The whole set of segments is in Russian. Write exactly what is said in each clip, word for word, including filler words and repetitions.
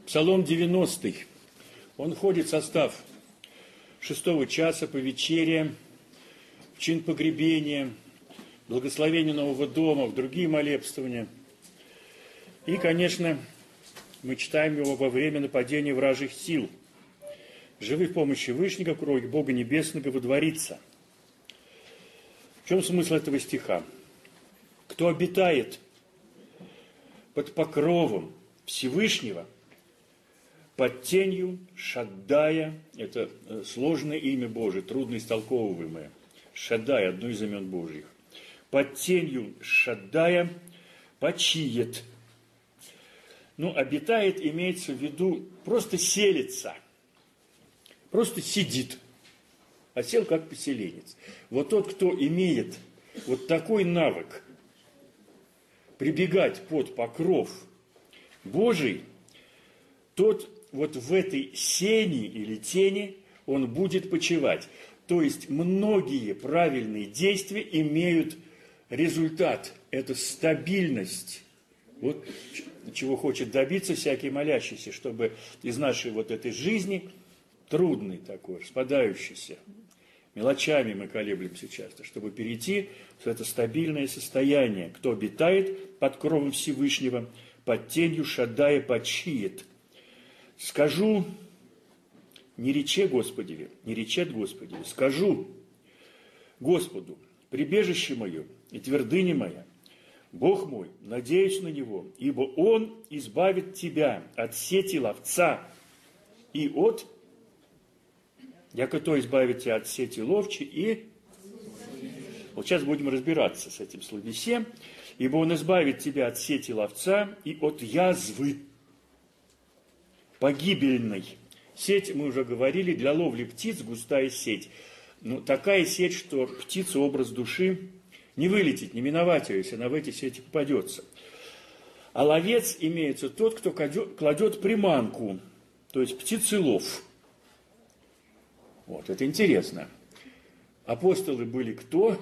Псалом девяностый. Он входит в состав шестого часа по вечере, в чин погребения, благословение нового дома, в другие молебствования. И, конечно, мы читаем его во время нападения вражьих сил. Живы в помощи Вышнего, кровь Бога Небесного водворится. В чем смысл этого стиха? Кто обитает под покровом Всевышнего, под тенью Шаддая, это сложное имя Божие, трудно истолковываемое, Шаддай, одно из имен Божьих, под тенью Шаддая почиет. Ну, обитает имеется в виду просто селится, просто сидит, а сел как поселенец. Вот тот, кто имеет вот такой навык, прибегать под покров Божий, тот вот в этой сени или тени он будет почивать. То есть многие правильные действия имеют результат. Это стабильность. Вот чего хочет добиться всякий молящийся, чтобы из нашей вот этой жизни, трудной такой, распадающейся, мелочами мы колеблемся часто, чтобы перейти в это стабильное состояние. Кто обитает под кровом Всевышнего, под тенью Шаддая почиет. Скажу, не рече Господи, не речет Господи, скажу Господу, прибежище мое и твердыня моя, Бог мой, надеюсь на Него, ибо Он избавит тебя от сети ловца и от... Яко то избавит тебя от сети ловчи и... Вот сейчас будем разбираться с этим словесем. Ибо Он избавит тебя от сети ловца и от язвы погибельной. Сеть, мы уже говорили, для ловли птиц густая сеть. Ну, такая сеть, что птица, образ души, не вылетит, не миновать ее, если она в эти сети попадется. А ловец имеется тот, кто кладет приманку, то есть птицелов. Вот, это интересно. Апостолы были кто?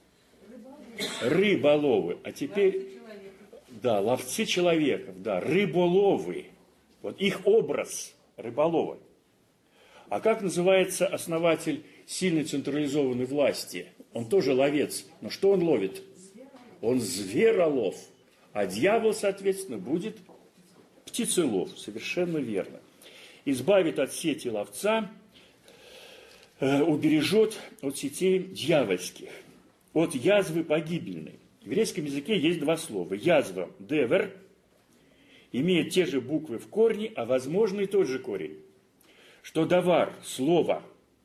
Рыболовы. А теперь, да, ловцы человеков, да, рыболовы. Вот их образ рыболова. А как называется основатель сильной централизованной власти? Он тоже ловец. Но что он ловит? Он зверолов. А дьявол, соответственно, будет птицелов. Совершенно верно. Избавит от сети ловца, э, убережет от сетей дьявольских, от язвы погибельной. В еврейском языке есть два слова. Язва, девер, имеет те же буквы в корне, а возможно и тот же корень. Что давар, слово.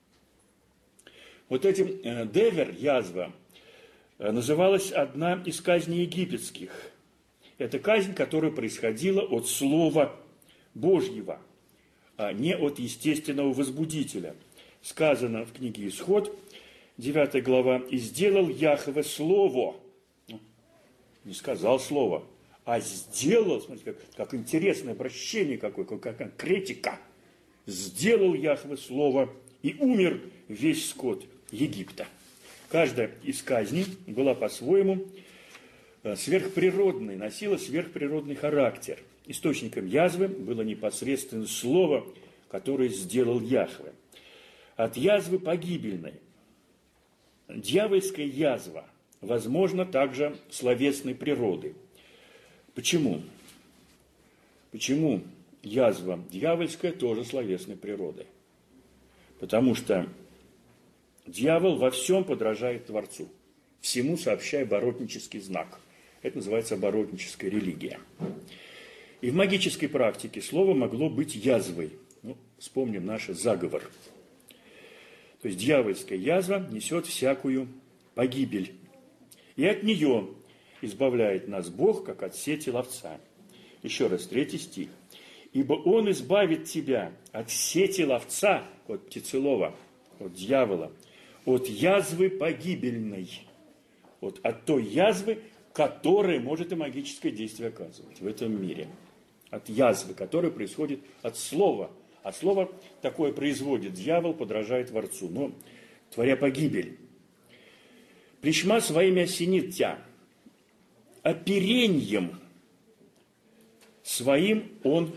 Вот этим э, девер, язва, э, называлась одна из казней египетских. Это казнь, которая происходила от слова Божьего, а не от естественного возбудителя. Сказано в книге Исход, девятая глава, «И сделал Яхве слово». Не сказал слово, а сделал, смотрите, как, как интересное обращение какое, как конкретика. Сделал Яхве слово, и умер весь скот Египта. Каждая из казней была по-своему сверхприродной, носила сверхприродный характер. Источником язвы было непосредственно слово, которое сделал Яхве. От язвы погибельной. Дьявольская язва, возможно, также словесной природы. Почему? Почему язва дьявольская тоже словесной природы? Потому что дьявол во всем подражает Творцу, всему сообщая оборотнический знак. Это называется оборотническая религия. И в магической практике слово могло быть язвой. Ну, вспомним наш заговор. То есть дьявольская язва несет всякую погибель. И от нее избавляет нас Бог, как от сети ловца. Еще раз, третий стих. «Ибо Он избавит тебя от сети ловца», от птицелова, от дьявола, от язвы погибельной, вот от той язвы, которая может и магическое действие оказывать в этом мире. От язвы, которая происходит от слова. А слово такое производит дьявол, подражает Творцу, но творя погибель. «Плешма своими осенит тя, опереньем своим он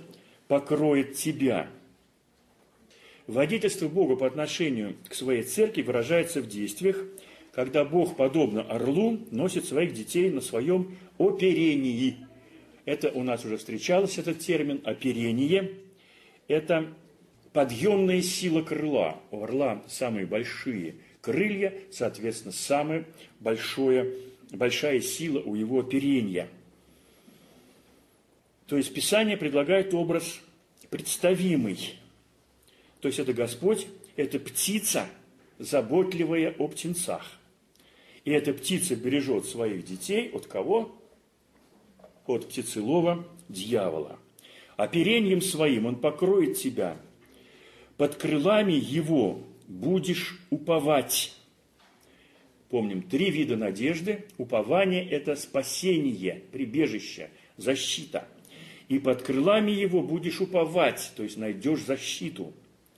покроет тебя. Водительство Бога по отношению к своей церкви выражается в действиях, когда Бог, подобно орлу, носит своих детей на своем оперении. Это у нас уже встречался этот термин «оперение». Это подъемная сила крыла. У орла самые большие крылья, соответственно, самая большое, большая сила у его оперения. То есть Писание предлагает образ представимый. То есть это Господь, это птица, заботливая о птенцах. И эта птица бережет своих детей от кого? От птицелова дьявола. Оперением своим он покроет тебя. Под крылами его будешь уповать. Помним, три вида надежды. Упование – это спасение, прибежище, защита. И под крылами его будешь уповать, то есть найдешь защиту.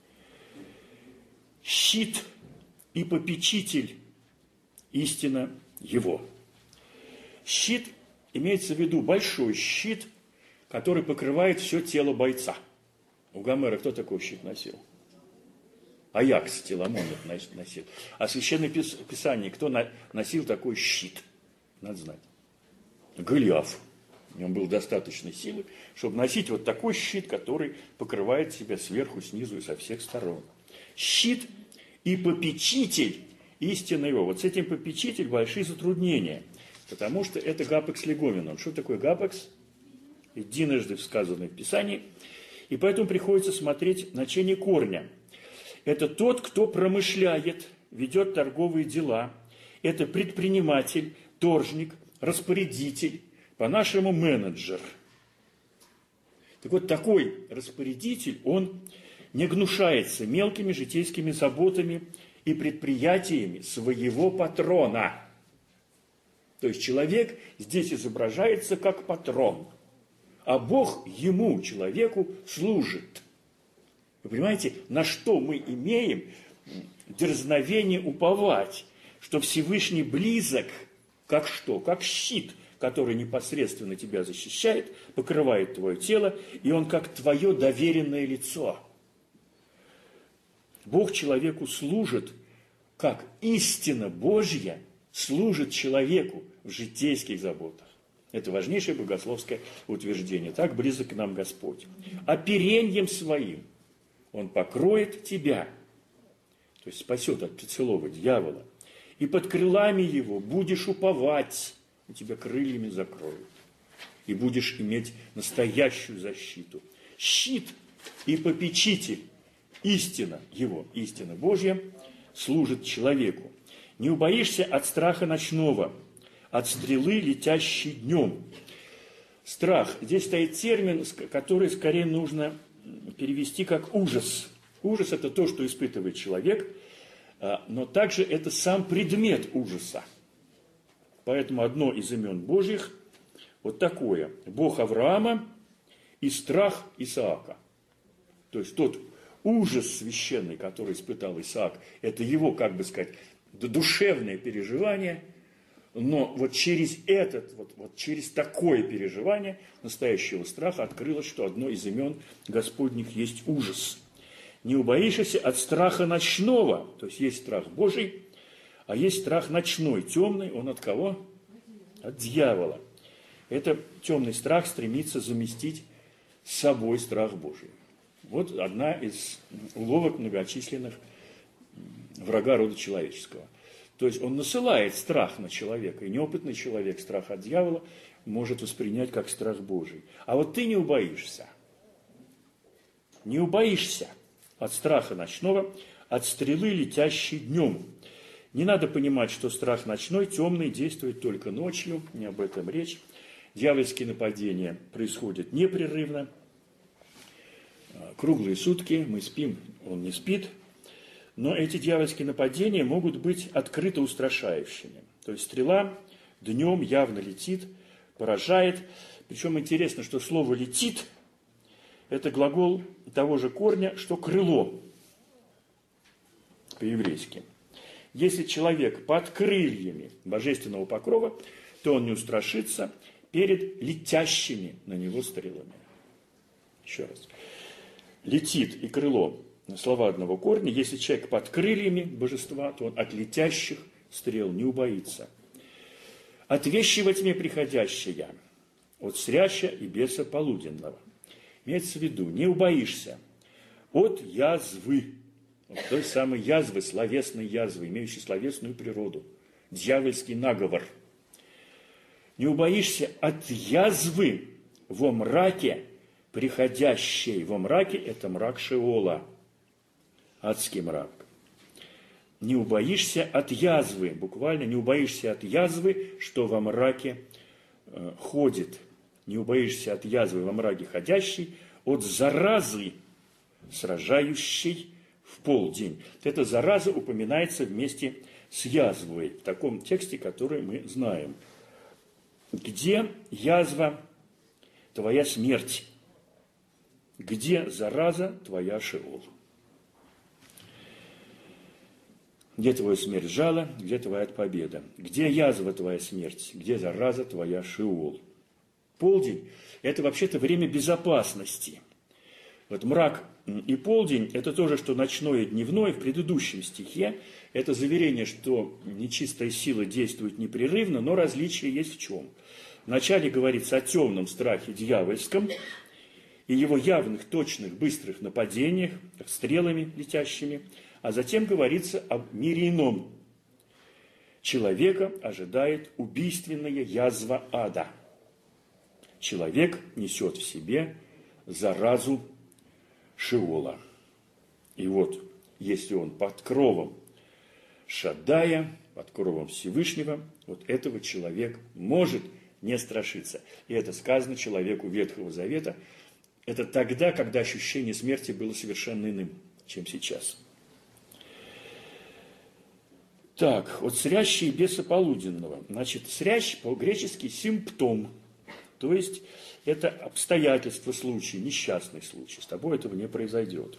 Щит и попечитель – истина его. Щит имеется в виду большой щит, который покрывает все тело бойца. У Гомера кто такой щит носил? Аякс, Теламон носил. А в Священном Писании кто носил такой щит? Надо знать. Голиаф. У него было достаточно силы, чтобы носить вот такой щит, который покрывает себя сверху, снизу и со всех сторон. Щит и попечитель истины его. Вот с этим попечитель большие затруднения, потому что это гапекс легоменон. Что такое гапекс? Единожды сказано в Писании. И поэтому приходится смотреть значение корня. Это тот, кто промышляет, ведет торговые дела. Это предприниматель, торжник, распорядитель, по-нашему менеджер. Так вот, такой распорядитель, он не гнушается мелкими житейскими заботами и предприятиями своего патрона. То есть человек здесь изображается как патрон, а Бог ему, человеку, служит. Вы понимаете, на что мы имеем дерзновение уповать, что Всевышний близок, как что? Как щит, который непосредственно тебя защищает, покрывает твое тело, и он как твое доверенное лицо. Бог человеку служит, как истина Божья служит человеку в житейских заботах. Это важнейшее богословское утверждение. Так близок к нам Господь. Оперением своим Он покроет тебя, то есть спасет от птицелова дьявола, и под крылами его будешь уповать, и тебя крыльями закроют, и будешь иметь настоящую защиту. Щит и попечитель, истина его, истина Божья, служит человеку. Не убоишься от страха ночного, от стрелы, летящей днем. Страх. Здесь стоит термин, который скорее нужно перевести как ужас. Ужас – это то, что испытывает человек, но также это сам предмет ужаса. Поэтому одно из имен Божьих вот такое. Бог Авраама и страх Исаака. То есть тот ужас священный, который испытал Исаак, это его, как бы сказать, душевное переживание, но вот через этот, вот, вот через такое переживание настоящего страха открылось, что одно из имен Господних есть ужас. Не убоишься от страха ночного, то есть есть страх Божий, а есть страх ночной, темный, он от кого? От дьявола. Это темный страх стремится заместить собой страх Божий. Вот одна из уловок многочисленных врага рода человеческого. То есть он насылает страх на человека, и неопытный человек страх от дьявола может воспринять как страх Божий. А вот ты не убоишься. Не убоишься от страха ночного, от стрелы, летящей днем. Не надо понимать, что страх ночной, темный, действует только ночью, не об этом речь. Дьявольские нападения происходят непрерывно, круглые сутки, мы спим, он не спит. Но эти дьявольские нападения могут быть открыто устрашающими. То есть стрела днем явно летит, поражает. Причем интересно, что слово «летит» – это глагол того же корня, что «крыло» по-еврейски. Если человек под крыльями божественного покрова, то он не устрашится перед летящими на него стрелами. Еще раз. Летит и крыло слова одного корня. Если человек под крыльями божества, то он от летящих стрел не убоится. От вещи во тьме приходящая, от сряща и беса полуденного. Имеется в виду, не убоишься от язвы, от той самой язвы, словесной язвы, имеющей словесную природу, дьявольский наговор. Не убоишься от язвы во мраке приходящей. Во мраке – это мрак Шеола, адский мрак. Не убоишься от язвы, буквально не убоишься от язвы, что во мраке э, ходит. Не убоишься от язвы во мраке ходящей, от заразы, сражающей в полдень. Эта зараза упоминается вместе с язвой в таком тексте, который мы знаем. Где язва твоя смерть? Где зараза твоя Шеол? Где твоя смерть жало, где твоя победа? Где язва твоя смерть? Где зараза твоя Шеол? Полдень – это вообще-то время безопасности. Вот мрак и полдень – это то же, что ночное и дневное. В предыдущем стихе это заверение, что нечистая сила действует непрерывно, но различие есть в чем. Вначале говорится о темном страхе дьявольском и его явных, точных, быстрых нападениях, как стрелами летящими, а затем говорится об мире ином. Человека ожидает убийственная язва ада. Человек несет в себе заразу Шеола. И вот, если он под кровом Шаддая, под кровом Всевышнего, вот этого человек может не страшиться. И это сказано человеку Ветхого Завета. Это тогда, когда ощущение смерти было совершенно иным, чем сейчас. Так, вот срящий беса полуденного. Значит, срящ по-гречески симптом. То есть, это обстоятельство случая, несчастный случай. С тобой этого не произойдет.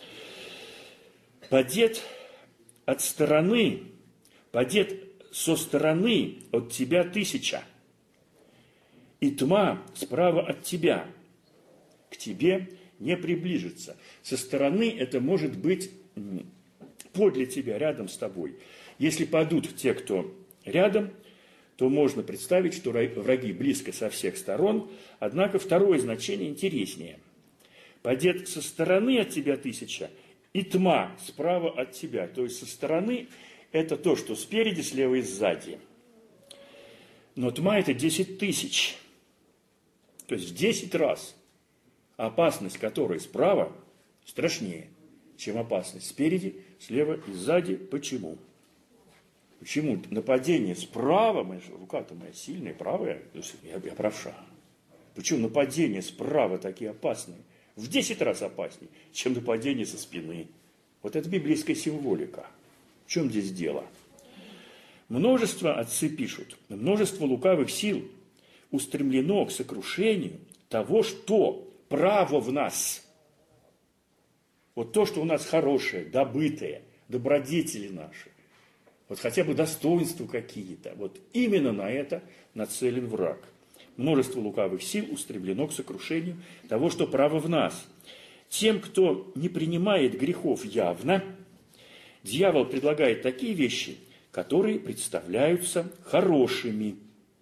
Падет от стороны, падет со стороны от тебя тысяча, и тьма справа от тебя, к тебе не приближится. Со стороны это может быть подле тебя, рядом с тобой. Если падут те, кто рядом, то можно представить, что враги близко со всех сторон, однако второе значение интереснее. Падет со стороны от тебя тысяча, и тьма справа от тебя. То есть со стороны это то, что спереди, слева и сзади. Но тьма это десять тысяч. То есть в десять раз опасность, которая справа, страшнее, чем опасность спереди, слева и сзади. Почему? Почему нападение справа, моя рука-то моя сильная, правая, я, я правша. Почему нападение справа такие опасные? В десять раз опаснее, чем нападение со спины. Вот это библейская символика. В чем здесь дело? Множество, отцы пишут, множество лукавых сил устремлено к сокрушению того, что право в нас. Вот то, что у нас хорошее, добытое, добродетели наши. Вот хотя бы достоинства какие-то. Вот именно на это нацелен враг. Множество лукавых сил устремлено к сокрушению того, что право в нас. Тем, кто не принимает грехов явно, дьявол предлагает такие вещи, которые представляются хорошими.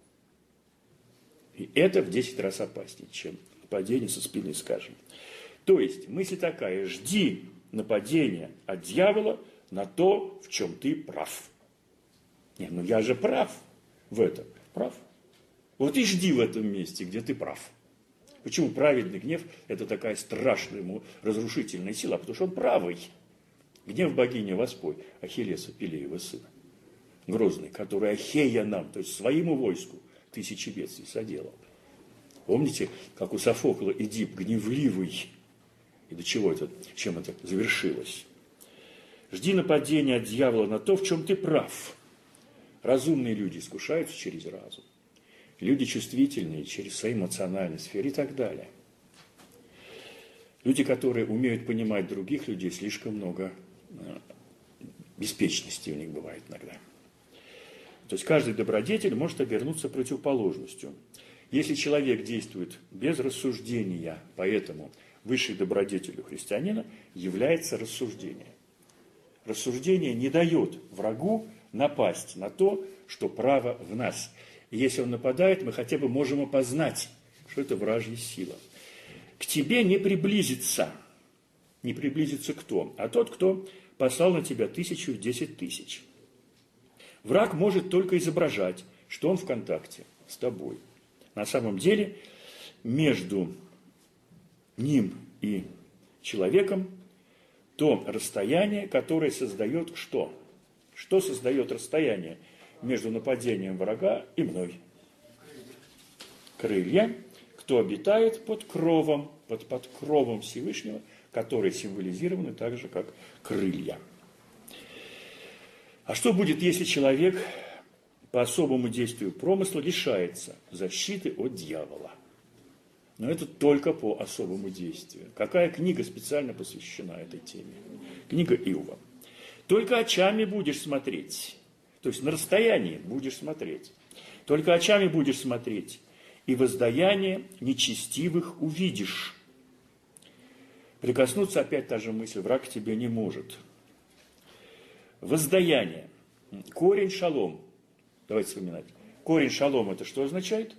И это в десять раз опаснее, чем нападение со спины, скажем. То есть мысль такая: жди нападения от дьявола на то, в чем ты прав. Не, ну я же прав в этом. Прав. Вот и жди в этом месте, где ты прав. Почему праведный гнев – это такая страшная ему разрушительная сила? Потому что он правый. Гнев богини Воспой, Ахиллеса, Пелеева сына. Грозный, который Ахея нам, то есть своему войску, тысячи бедствий соделал. Помните, как у Софокла Эдип гневливый? И до чего это, чем это завершилось? Жди нападения от дьявола на то, в чем ты прав. Разумные люди искушаются через разум. Люди чувствительные через свою эмоциональную сферу и так далее. Люди, которые умеют понимать других людей, слишком много беспечности у них бывает иногда. То есть каждый добродетель может обернуться противоположностью. Если человек действует без рассуждения, поэтому высшей добродетелью христианина является рассуждение. Рассуждение не дает врагу напасть на то, что право в нас. И если он нападает, мы хотя бы можем опознать, что это вражья сила. К тебе не приблизится. Не приблизится кто? А тот, кто послал на тебя тысячу, десять тысяч. Враг может только изображать, что он в контакте с тобой. На самом деле, между ним и человеком то расстояние, которое создает что? Что создает расстояние между нападением врага и мной? Крылья. Кто обитает под кровом, под подкровом Всевышнего, которые символизированы так же, как крылья. А что будет, если человек по особому действию промысла лишается защиты от дьявола? Но это только по особому действию. Какая книга специально посвящена этой теме? Книга Иова. Только очами будешь смотреть, то есть на расстоянии будешь смотреть. Только очами будешь смотреть, и воздаяние нечестивых увидишь. Прикоснуться, опять та же мысль, враг к тебе не может. Воздаяние. Корень шалом. Давайте вспоминать. Корень шалом это что означает?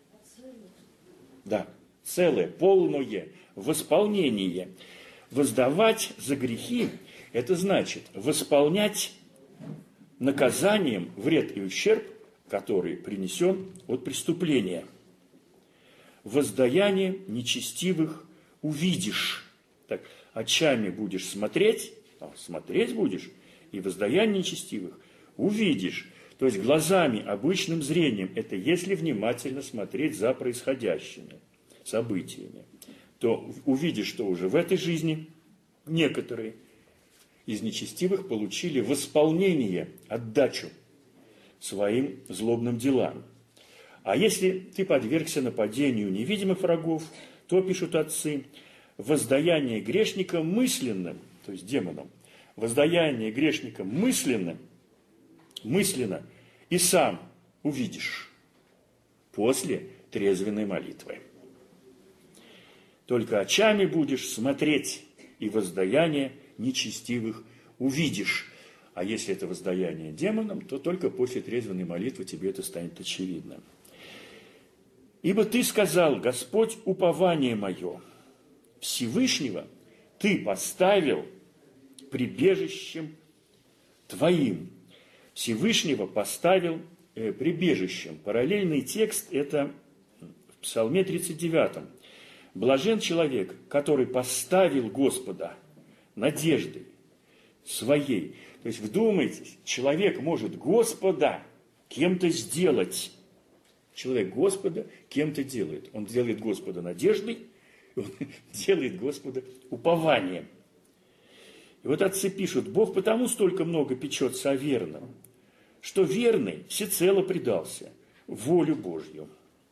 Да, целое, полное, восполнение. Воздавать за грехи – это значит восполнять наказанием вред и ущерб, который принесен от преступления. Воздаяние нечестивых увидишь. Так, очами будешь смотреть, а, смотреть будешь, и воздаяние нечестивых увидишь. То есть глазами, обычным зрением, это если внимательно смотреть за происходящими событиями, то увидишь, что уже в этой жизни некоторые из нечестивых получили восполнение, отдачу своим злобным делам. А если ты подвергся нападению невидимых врагов, то, пишут отцы, воздаяние грешникам мысленным, то есть демонам, воздаяние грешникам мысленным, мысленно и сам увидишь после трезвенной молитвы. Только очами будешь смотреть, и воздаяние нечестивых увидишь. А если это воздаяние демонам, то только после трезвенной молитвы тебе это станет очевидно. Ибо ты сказал: Господь, упование мое, Всевышнего ты поставил прибежищем твоим. Всевышнего поставил э, прибежищем. Параллельный текст это в Псалме тридцать девятом. Блажен человек, который поставил Господа надеждой своей. То есть вдумайтесь, человек может Господа кем-то сделать. Человек Господа кем-то делает. Он делает Господа надеждой, он делает Господа упованием. И вот отцы пишут: Бог потому столько много печется о верном, что верный всецело предался волю Божью.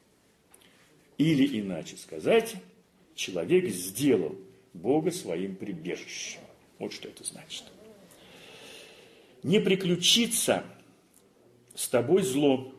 Или, иначе сказать, человек сделал Бога своим прибежищем. Вот что это значит. Не приключится с тобой зло,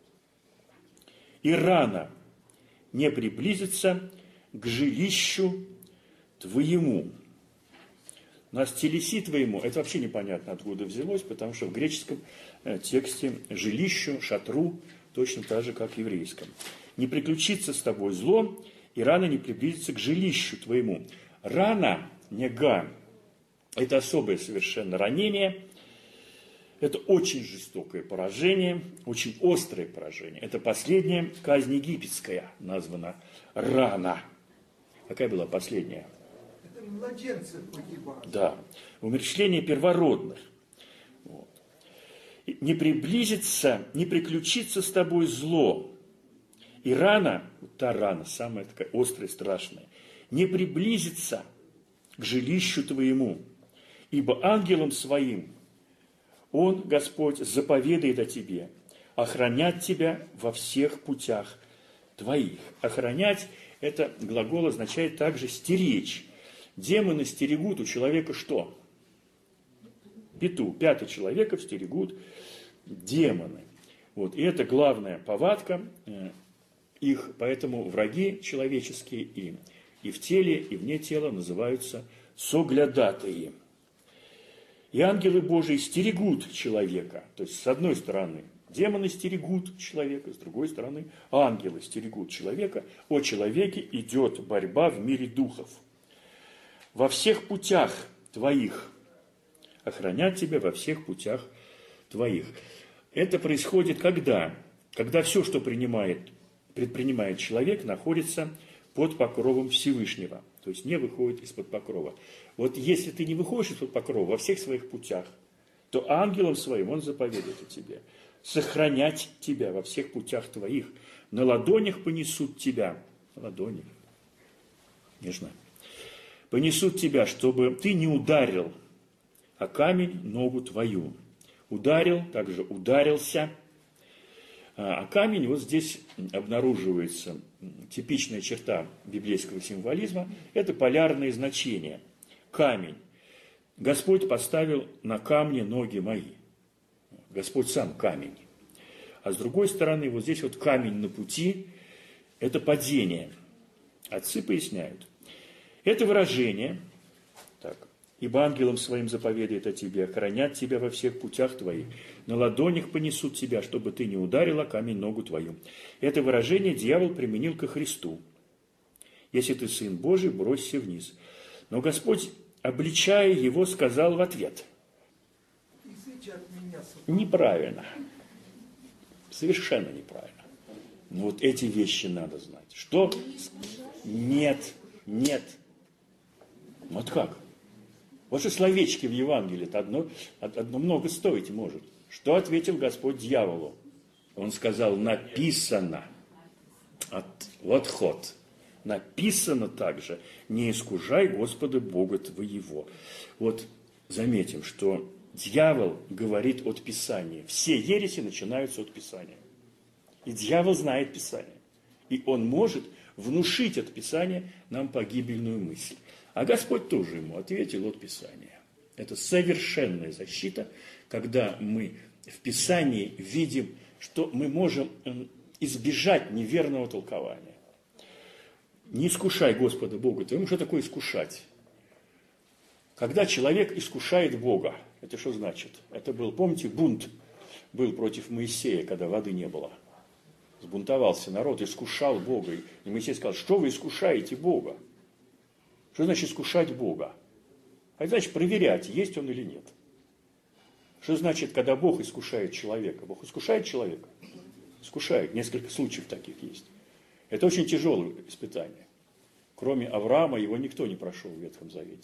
и рано не приблизится к жилищу твоему. У нас телеси твоему, это вообще непонятно откуда взялось, потому что в греческом тексте жилищу, шатру точно так же, как в еврейском. Не приключится с тобой зло, и рано не приблизится к жилищу твоему. Рана, нега, это особое совершенно ранение. Это очень жестокое поражение, очень острое поражение. Это последняя казнь египетская, названа рана. Какая была последняя? Это младенцы погибают. Да, умерщвление первородных. Вот. Не приблизится, не приключится с тобой зло. И рана, та рана, самая такая острая, страшная, не приблизится к жилищу твоему, ибо ангелом своим Он, Господь, заповедает о тебе, охранять тебя во всех путях твоих. Охранять – это глагол означает также стеречь. Демоны стерегут у человека что? Пету. Пятый человека стерегут демоны. Вот. И это главная повадка их, поэтому враги человеческие и и в теле, и вне тела называются соглядатые. И ангелы Божии стерегут человека. То есть, с одной стороны, демоны стерегут человека, с другой стороны, ангелы стерегут человека. О человеке идет борьба в мире духов. Во всех путях твоих. Охранять тебя во всех путях твоих. Это происходит когда? Когда все, что принимает, предпринимает человек, находится под покровом Всевышнего. То есть не выходит из-под покрова. Вот если ты не выходишь из-под покрова во всех своих путях, то ангелом своим он заповедует о тебе. Сохранять тебя во всех путях твоих. На ладонях понесут тебя. На ладонях. Нежно. Понесут тебя, чтобы ты не ударил о камень ногу твою. Ударил, также ударился. А камень, вот здесь обнаруживается типичная черта библейского символизма, это полярные значения. Камень. Господь поставил на камне ноги мои. Господь сам камень. А с другой стороны, вот здесь вот камень на пути, это падение. Отцы поясняют. Это выражение, так, ибо ангелом своим заповедует о тебе, охранят тебя во всех путях твоих, на ладонях понесут тебя, чтобы ты не ударил о камень ногу твою. Это выражение дьявол применил ко Христу. Если ты сын Божий, бросься вниз. Но Господь, обличая его, сказал в ответ. Неправильно. Совершенно неправильно. Но вот эти вещи надо знать. Что? Нет, нет. Вот как? Вот же словечки в Евангелии, это одно, одно много стоить может. Что ответил Господь дьяволу? Он сказал, написано. От, вот ход. Написано также, не искушай Господа Бога твоего. Вот заметим, что дьявол говорит от Писания. Все ереси начинаются от Писания. И дьявол знает Писание. И он может внушить от Писания нам погибельную мысль. А Господь тоже ему ответил от Писания. Это совершенная защита, когда мы в Писании видим, что мы можем избежать неверного толкования. Не искушай Господа Бога твоего. Что такое искушать? Когда человек искушает Бога, это что значит? Это был, помните, бунт был против Моисея, когда воды не было. Сбунтовался народ, искушал Бога. И Моисей сказал, что вы искушаете Бога? Что значит искушать Бога? А это значит проверять, есть он или нет. Что значит, когда Бог искушает человека? Бог искушает человека? Искушает. Несколько случаев таких есть. Это очень тяжелое испытание. Кроме Авраама, его никто не прошел в Ветхом Завете.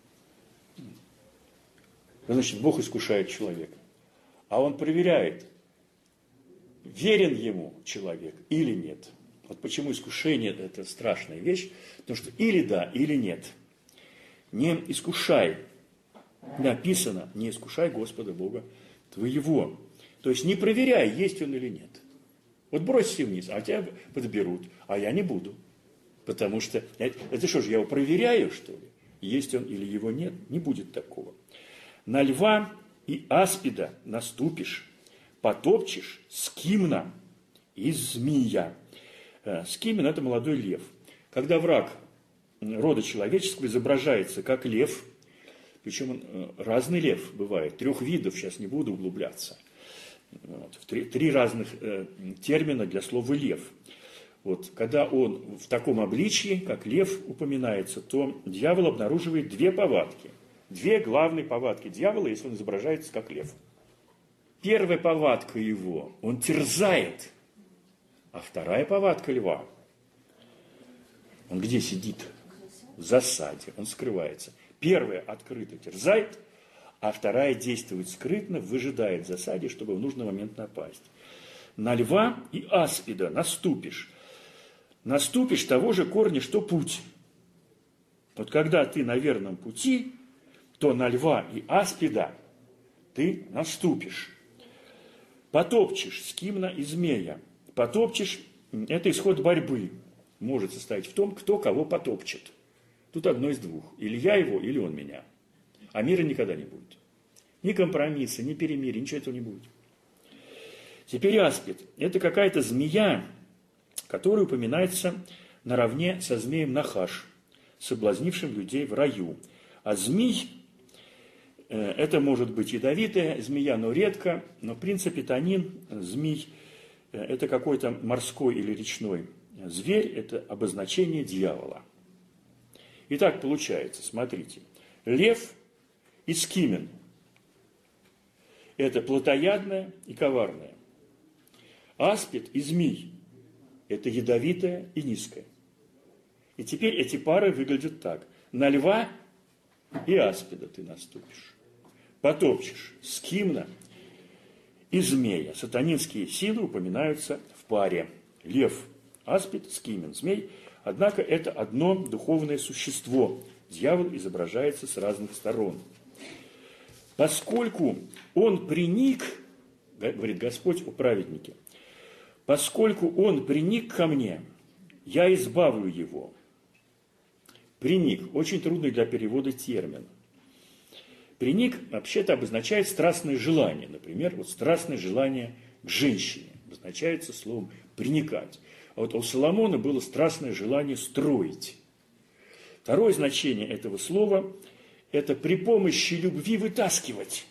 Что значит, Бог искушает человека? А он проверяет, верен ему человек или нет. Вот почему искушение – это страшная вещь, потому что или да, или нет. Не искушай, написано, не искушай Господа Бога твоего. То есть не проверяй, есть он или нет. Вот бросься вниз, а тебя подберут, а я не буду. Потому что, это, это что же, я его проверяю, что ли? Есть он или его нет? Не будет такого. На льва и аспида наступишь, потопчешь скимна и змея. Скимен – это молодой лев. Когда враг рода человеческого изображается как лев, причем разный лев бывает, трех видов, сейчас не буду углубляться. Вот, три, три разных э, термина для слова лев. Вот, когда он в таком обличии, как лев упоминается, то дьявол обнаруживает две повадки. Две главные повадки дьявола, если он изображается как лев. Первая повадка его – он терзает. А вторая повадка льва, он где сидит? В засаде, он скрывается. Первая открыто терзает, а вторая действует скрытно, выжидает в засаде, чтобы в нужный момент напасть. На льва и аспида наступишь. Наступишь того же корня, что путь. Вот когда ты на верном пути, то на льва и аспида ты наступишь. Потопчешь скимна и змея. Потопчешь – это исход борьбы. Может состоять в том, кто кого потопчет. Тут одно из двух. Или я его, или он меня. А мира никогда не будет. Ни компромисса, ни перемирия, ничего этого не будет. Теперь аспид. Это какая-то змея, которая упоминается наравне со змеем Нахаш. соблазнившим людей в раю. А змей, это может быть ядовитая змея, но редко, но в принципе танин, змей, это какой-то морской или речной зверь, это обозначение дьявола. Итак, получается, смотрите, лев и скимен – это плотоядное и коварное. Аспид и змей – это ядовитое и низкое. И теперь эти пары выглядят так. На льва и аспида ты наступишь, потопчешь скимна и змея. Сатанинские силы упоминаются в паре. Лев, аспид, скимен, змей. Однако это одно духовное существо. Дьявол изображается с разных сторон. Поскольку он приник, говорит Господь о праведнике, поскольку он приник ко мне, я избавлю его. Приник – очень трудный для перевода термин. Приник вообще-то обозначает страстное желание. Например, вот страстное желание к женщине обозначается словом «приникать». А вот у Соломона было страстное желание строить. Второе значение этого слова – это при помощи любви вытаскивать.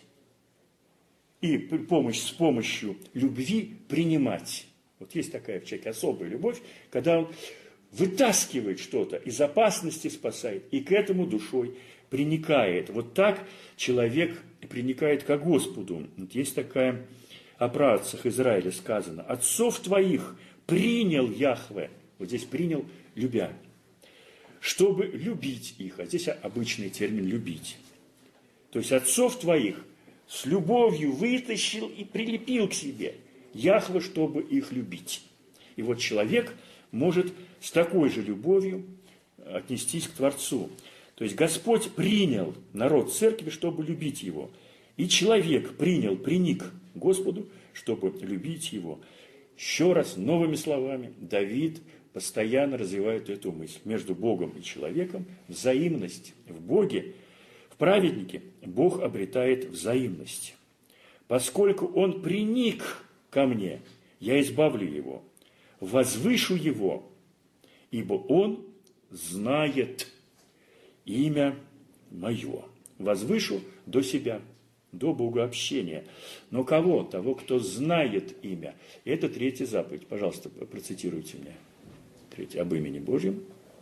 И при помощи, с помощью любви принимать. Вот есть такая в человеке особая любовь, когда он вытаскивает что-то, из опасности спасает, и к этому душой приникает. Вот так человек приникает ко Господу. Вот есть такая о праотцах Израиля сказано: «Отцов твоих принял Яхве», вот здесь принял, любя, чтобы любить их, а здесь обычный термин «любить». То есть отцов твоих с любовью вытащил и прилепил к себе Яхве, чтобы их любить. И вот человек может с такой же любовью отнестись к Творцу. То есть Господь принял народ церкви, чтобы любить его. И человек принял, приник к Господу, чтобы любить его. Еще раз, новыми словами, Давид постоянно развивает эту мысль. Между Богом и человеком взаимность. В Боге, в праведнике, Бог обретает взаимность. Поскольку он приник ко мне, я избавлю его, возвышу его, ибо он знает имя мое. Возвышу до себя, до богообщения. Но кого? Того, кто знает имя. И это третья заповедь. Пожалуйста, процитируйте мне. Третья. Об имени Божьем.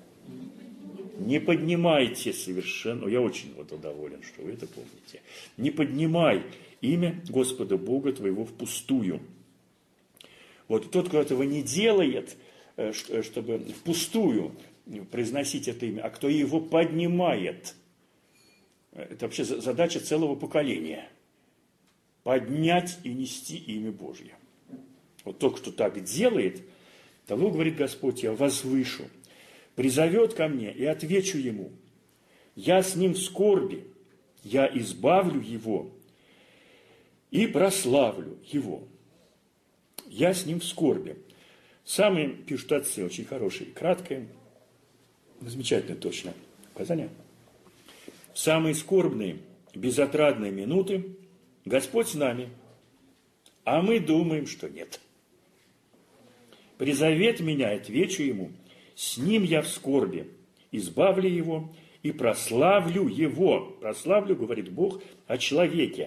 Не поднимайте совершенно, я очень вот доволен, что вы это помните. Не поднимай имя Господа Бога твоего впустую. Вот тот, кто этого не делает, чтобы впустую произносить это имя, а кто его поднимает, это вообще задача целого поколения. Поднять и нести имя Божье. Вот тот, кто так делает, того, говорит Господь, я возвышу. Призовет ко мне и отвечу ему. Я с ним в скорби, я избавлю его и прославлю его. Я с ним в скорби. Самые, пишут отцы, очень хорошие, краткое, замечательное точно указание. В самые скорбные, безотрадные минуты Господь с нами, а мы думаем, что нет. Призовет меня, и отвечу ему, с ним я в скорби, избавлю его и прославлю его. Прославлю, говорит Бог, о человеке.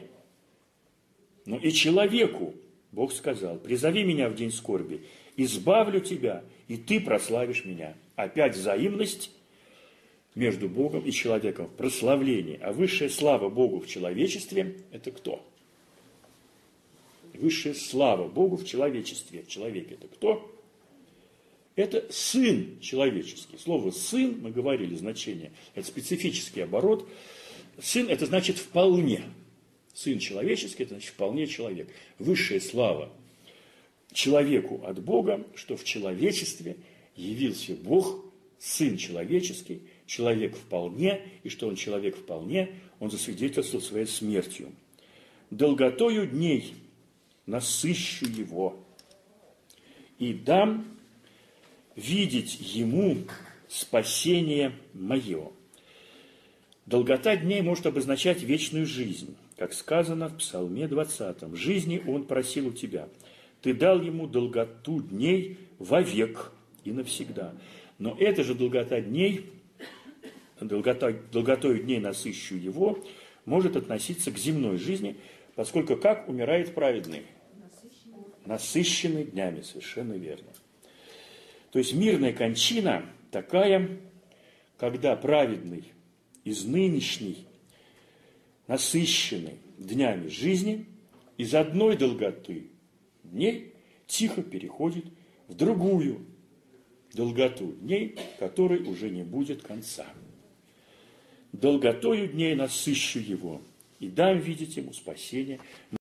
Но и человеку Бог сказал, призови меня в день скорби, избавлю тебя, и ты прославишь меня. Опять взаимность между Богом и человеком, прославление. А высшая слава Богу в человечестве – это кто? Высшая слава Богу в человечестве, в человеке – это кто? Это Сын человеческий. Слово «сын», мы говорили, значение, это специфический оборот. Сын – это значит «вполне». Сын человеческий – это значит «вполне человек». Высшая слава человеку от Бога, что в человечестве явился Бог, Сын человеческий, человек вполне, и что он человек вполне, он засвидетельствовал своей смертью. «Долготою дней насыщу его, и дам видеть ему спасение мое». Долгота дней может обозначать вечную жизнь, как сказано в Псалме двадцатом. «Жизни он просил у тебя, ты дал ему долготу дней вовек и навсегда». Но эта же долгота дней долготой, долготою дней насыщу его, может относиться к земной жизни, поскольку как умирает праведный? Насыщенный днями, совершенно верно. То есть мирная кончина такая, когда праведный из нынешней, насыщенной днями жизни, из одной долготы дней тихо переходит в другую долготу дней, которой уже не будет конца. Долготою дней насыщу его, и дам видеть ему спасение